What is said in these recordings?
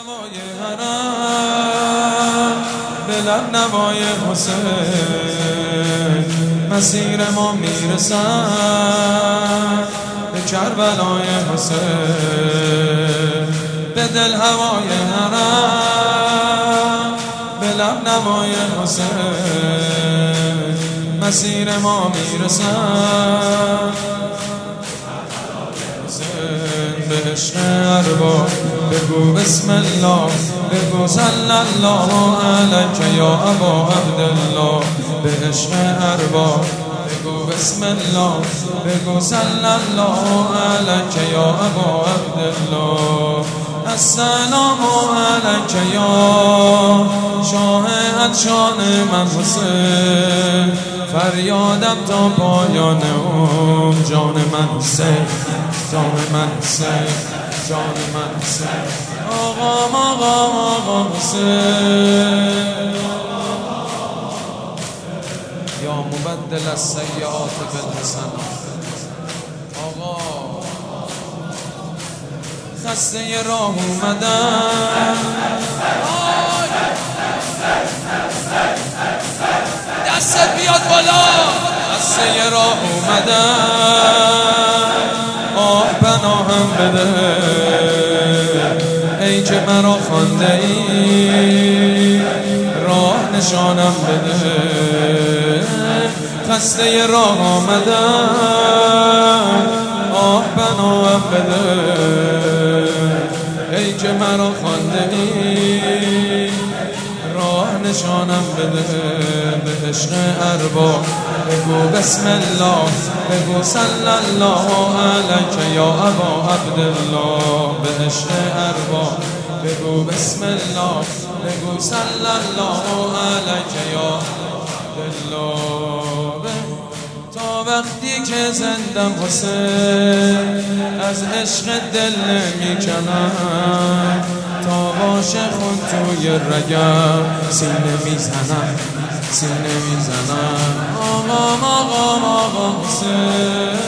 نوای حرم بلند نوای حسین مسیر ما میرسد به کربلای حسین به دل هوای حرم بلند نوای حسین مسیر ما میرسد به عشق ارباب بگو بسم الله بگو صلی الله علیک یا ابا عبدالله به عشق ارباب بگو بسم الله بگو صلی الله علیک یا ابا عبدالله السلام علیک یا شاه عطشان من حسین فریادم تا پایان جان من حسین جان من حسین جان من حسین آقا حسین یا مبدل السیئات بالحسنات آقا خسته راه اومدم دستت بیاد بالا خسته راه اومدم آه پناهم بده ای که مرا خوانده ای راه نشانم بده خسته راه آمدم آه پناهم بده ای که مرا خوانده ای راه نشانم بده به عشق ارباب بگو بسم الله بگو صلی الله علیک یا ابا عبدالله به عشق ارباب بگو بسم الله بگو صلی الله علیک یا عبدالله تا وقتی که زندم حسین از عشق دل نمیکنم تا باشه خون توی رگم سینه میزنم سینه میزنم آقا حسین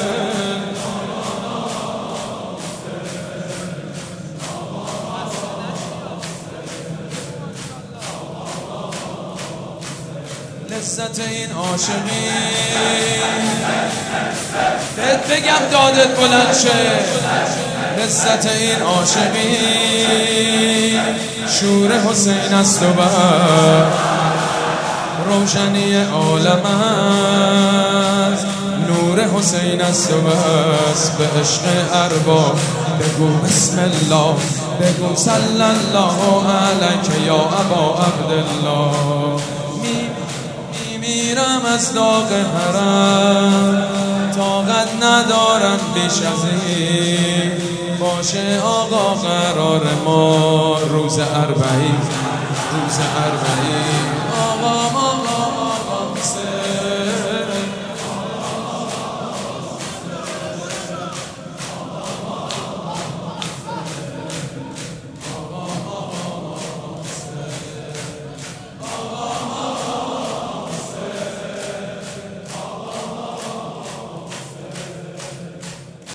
لذت این عاشقی بهت بگم دادت بلند شه لذت این عاشقی شور حسین است و بر روشنی عالم است نور حسین است و بس به عشق ارباب بگو بسم الله بگو صلی الله علیک یا ابا عبدالله میرم از داغ حرم طاقت ندارم بیش از این باشه آقا قرار ما روز اربعین